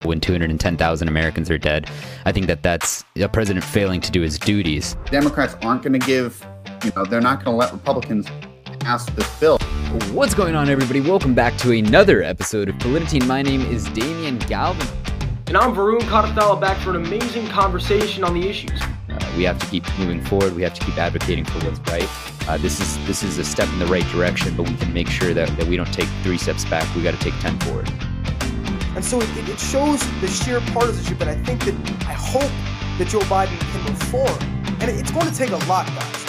when 210,000 Americans are dead. I think that's a president failing to do his duties. Democrats aren't going to give, they're not going to let Republicans pass this bill. What's going on, everybody? Welcome back to another episode of Polititeen. My name is Damian Galvin. And I'm Varun Karathala, back for an amazing conversation on the issues. We have to keep moving forward. We have to keep advocating for what's right. This is a step in the right direction, but we can make sure that we don't take 3 steps back. We got to take 10 forward. And so it shows the sheer partisanship, and I hope that Joe Biden can reform. And it's going to take a lot, guys.